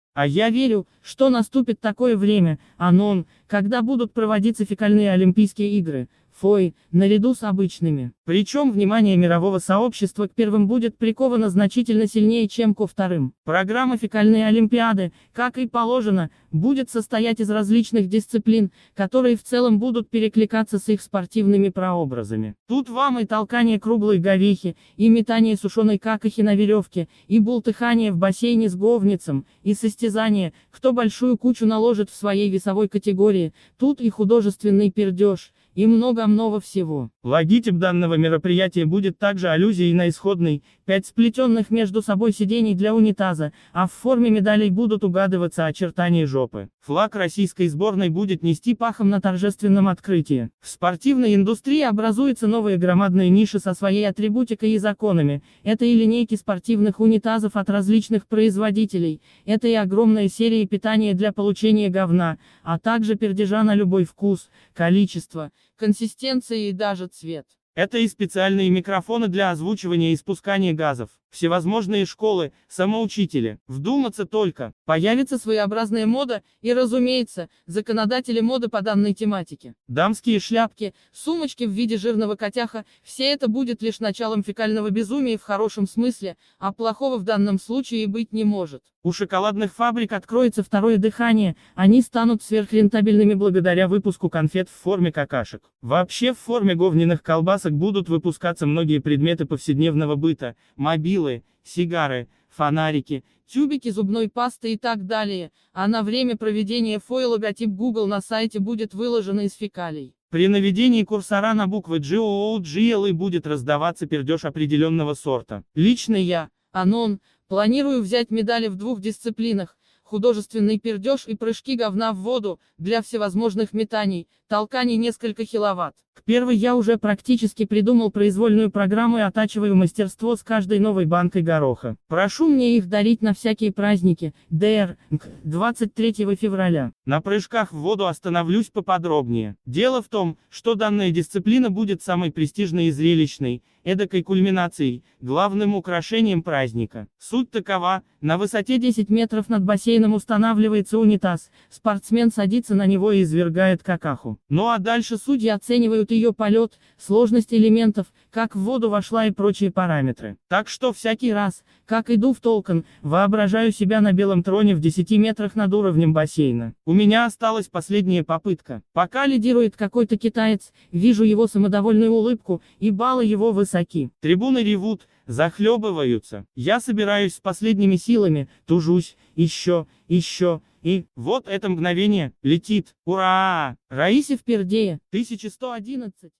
А я верю, что наступит такое время, Анон, когда будут проводиться фекальные Олимпийские игры, ФОИ, наряду с обычными. Причем внимание мирового сообщества к первым будет приковано значительно сильнее, чем ко вторым. Программа фекальной Олимпиады, как и положено, будет состоять из различных дисциплин, которые в целом будут перекликаться с их спортивными прообразами. Тут вам и толкание круглой говихи, и метание сушеной какахи на веревке, и бултыхание в бассейне с говницем, и состязание, кто большую кучу наложит в своей весовой категории, тут и художественный пердеж, и много-много всего. Логотип данного мероприятия будет также аллюзией на исходный, 5 сплетенных между собой сидений для унитаза, а в форме медалей будут угадываться очертания жопы. Флаг российской сборной будет нести пахом на торжественном открытии. В спортивной индустрии образуются новые громадные ниши со своей атрибутикой и законами. Это и линейки спортивных унитазов от различных производителей, это и огромная серия питания для получения говна, а также пердежа на любой вкус, количество, консистенция и даже цвет. Это и специальные микрофоны для озвучивания и спускания газов, всевозможные школы, самоучители. Вдуматься только. Появится своеобразная мода и, разумеется, законодатели моды по данной тематике. Дамские шляпки, сумочки в виде жирного котяха – все это будет лишь началом фекального безумия в хорошем смысле, а плохого в данном случае и быть не может. У шоколадных фабрик откроется второе дыхание, они станут сверхрентабельными благодаря выпуску конфет в форме какашек. Вообще в форме говняных колбасок будут выпускаться многие предметы повседневного быта, мобилы, сигары, фонарики, тюбики зубной пасты и так далее, а на время проведения ФОИ логотип Google на сайте будет выложен из фекалий. При наведении курсора на буквы GOOGL будет раздаваться пердеж определенного сорта. Лично я, Анон, планирую взять медали в 2 дисциплинах: художественный пердеж и прыжки говна в воду, для всевозможных метаний, толканий несколько киловатт. К первой я уже практически придумал произвольную программу и оттачиваю мастерство с каждой новой банкой гороха. Прошу мне их дарить на всякие праздники, 23 февраля. На прыжках в воду остановлюсь поподробнее. Дело в том, что данная дисциплина будет самой престижной и зрелищной, эдакой кульминацией, главным украшением праздника. Суть такова: на высоте 10 метров над бассейном устанавливается унитаз, спортсмен садится на него и извергает какаху. Ну а дальше судьи оценивают ее полет, сложность элементов, как в воду вошла и прочие параметры. Так что всякий раз, как иду в толкан, воображаю себя на белом троне в 10 метрах над уровнем бассейна. У меня осталась последняя попытка. Пока лидирует какой-то китаец, вижу его самодовольную улыбку, и баллы его высоки. Трибуны ревут, захлебываются. Я собираюсь с последними силами, тужусь, еще, и вот это мгновение, летит. Ура! Раисе в пердее, 1111.